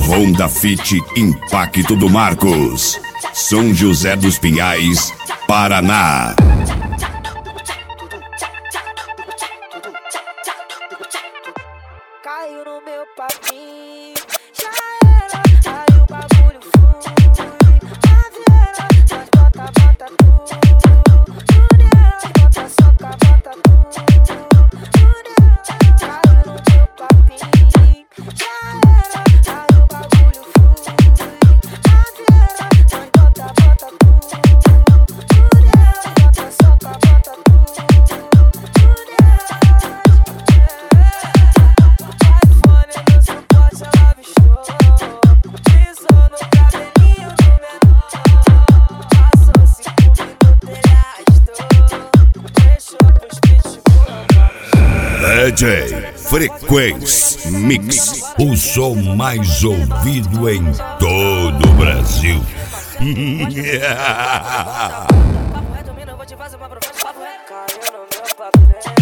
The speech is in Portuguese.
Honda Fit Impacto do Marcos, São José dos Pinhais, Paraná. Caiu no meu papinho, já era, aí o bagulho flui. Na vieira, nós bota tudo nela, bota soca, bota tudo nela. Caiu no meu papinho, já era, aí o bagulho flui. Na vieira, nós bota tudo nela, bota soca, bota tudo nela. DJ Frequência Mix, o som mais ouvido em todo o Brasil. Caiu no meu papel.